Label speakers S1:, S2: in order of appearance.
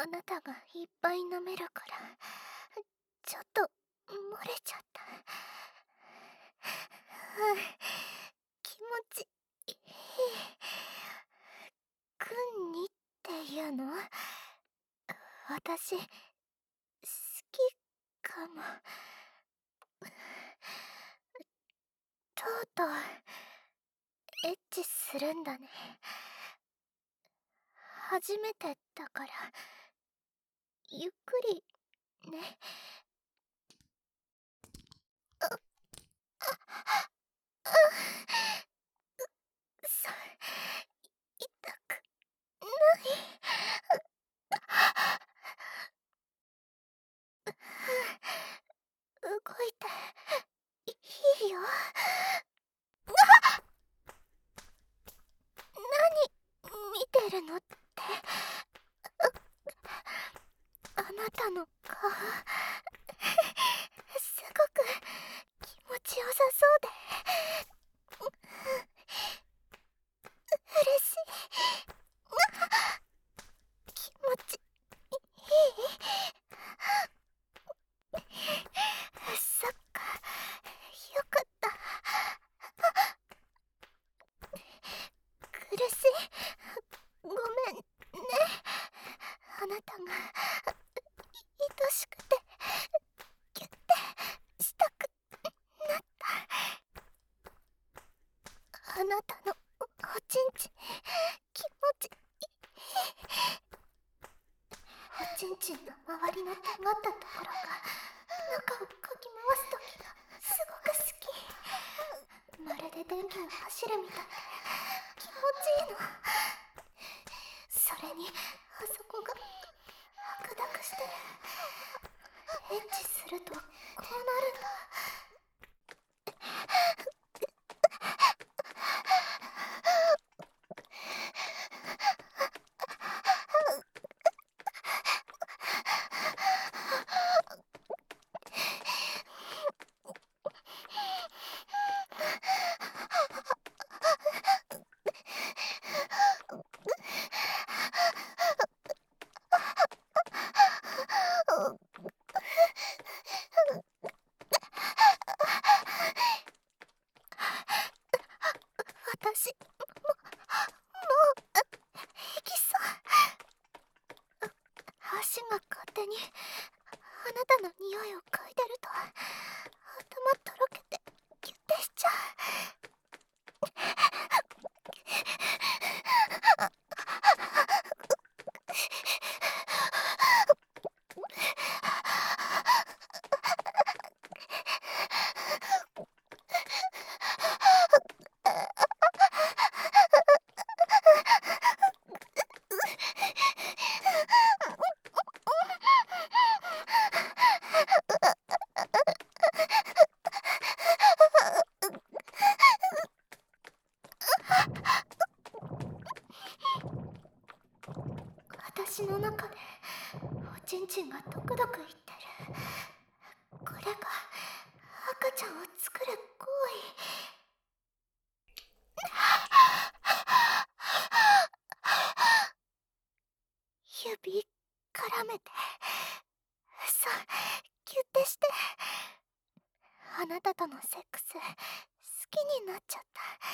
S1: あなたがいっぱい舐めるからちょっと漏れちゃった。気持ちいい。くんにっていうの？私好きかも。とうとうエッチするんだね。初めてだからゆっくりね。痛くない。動いていいよ。何見てるのって。あなたの顔すごく気持ちよさそうで嬉しい。気持ちいい。そっか、よかった。苦しい。ごめんね。あなたが愛しくてギュッてしたくなった。あなたのおちんちん気持ちいい。おちんちんの周りの尖ったところが中をかき回すときがすごく好き。まるで電気が走るみたいで気持ちいいの。それにあそこが白濁してる。エッチするとこうなるんだ。私行きそう。足が勝手にあなたの匂いを嗅いでると頭とろけてギュッてしちゃう。私の中でおちんちんがドクドクいってる。これが赤ちゃんを作る行為。指絡めて、そう、ギュッてして。あなたとのセックス好きになっちゃった。